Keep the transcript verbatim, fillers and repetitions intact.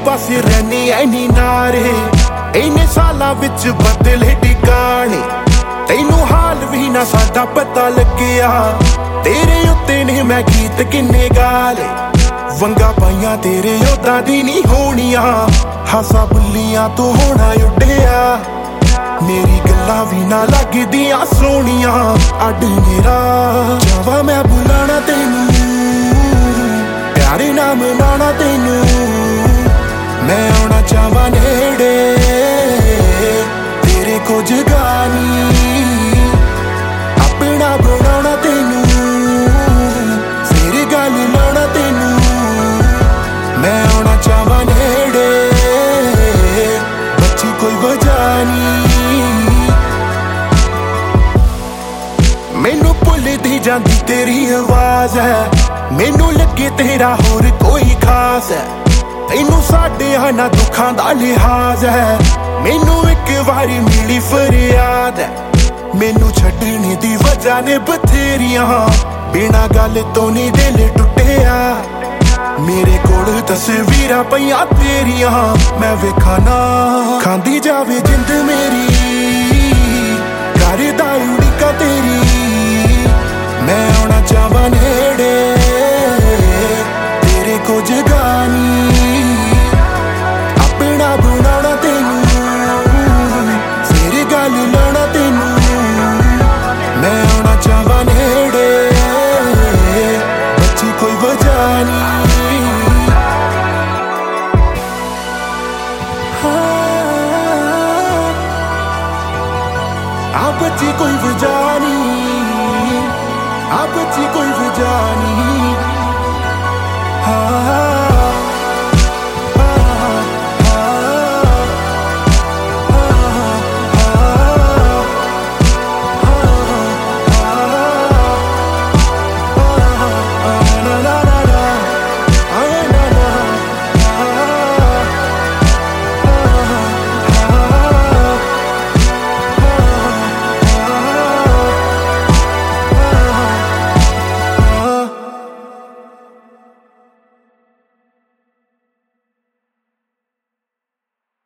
पासे रहनी ऐनी नारे इन्ने सालां विच बदले ठिकाने तैनू हाल भी ना साडा पता लग्गिया तेरे उत्ते ने मैं गीत किन्ने गाले वंगा पाइयां तेरे योद्धा दी नी होनियां हासा बुल्लियां तू होना उड्डिया मेरी गल्लां भी ना लगदियां सोनियां अड मेरा चावा मैं बुलाना तैनू प्यारे नाम मनाना तैनू मैं आना चाहवां नेड़े तेरे कुछ गानी अपना बनाना तैनू फिर गल लाना तैनू मैं आना चाहवां नेड़े बच्ची कोई वजह नहीं मैनू भुलदी जांदी तेरी आवाज़ है मैनू लगे तेरा होर कोई खास है तैनू साडे ना दुखां दा लिहाज है मैनू एक वारी मिली फरियाद है मैनू छड्डने दी वजह ने बथेरियां बिना गल तो नहीं दिल टुटिया मेरे कोल तस्वीरां पईयां तेरियां मैं वेखां ना खांदी जावे जिंद मेरी करदा उड़ीका तेरी मैं आना चाहवां नेड़े तेरे कुछ गानी अपना बनाना तैनू फिर गल लाना तैनू मैं आना चाहवां नेड़े बच्ची कोई वजह नहीं आ बच्ची कोई वजह नहीं आ बच्ची कोई वजह नहीं